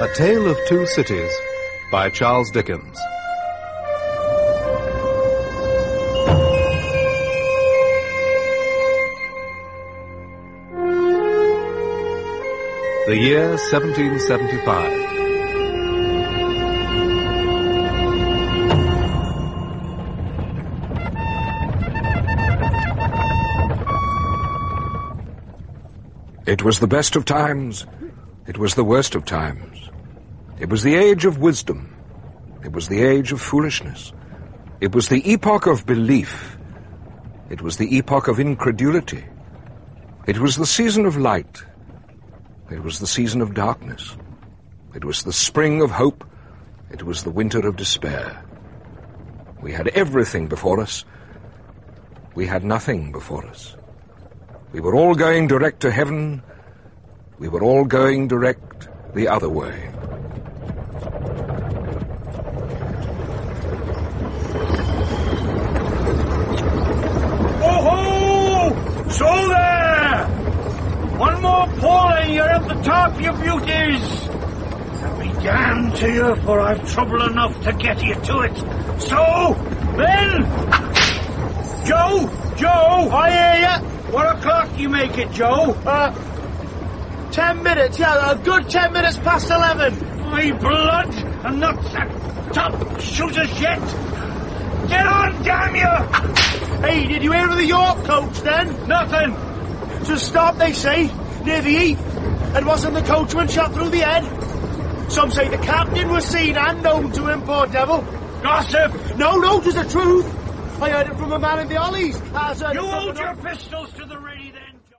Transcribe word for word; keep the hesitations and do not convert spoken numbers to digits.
A Tale of Two Cities by Charles Dickens. The year seventeen seventy-five. It was the best of times. It was the worst of times. It was the age of wisdom. It was the age of foolishness. It was the epoch of belief. It was the epoch of incredulity. It was the season of light. It was the season of darkness. It was the spring of hope. It was the winter of despair. We had everything before us. We had nothing before us. We were all going direct to heaven. We were all going direct the other way. Oh-ho! So there! One more pull and you're at the top, you beauties! I'll be damned to you, for I've trouble enough to get you to it. So, then... Joe! Joe! I hear ya! What o'clock do you make it, Joe? Uh, ten minutes, yeah, a good ten minutes past eleven. My blood, and not the top shooters yet. Get on, damn you! Hey, did you hear of the York coach, then? Nothing. Just stopped, they say, near the Heath, and wasn't the coachman shot through the head? Some say the captain was seen and known to him, poor devil. Gossip! No, no, 'tis the truth. I heard it from a man in the Ollies. As, uh, you hold your pistols to the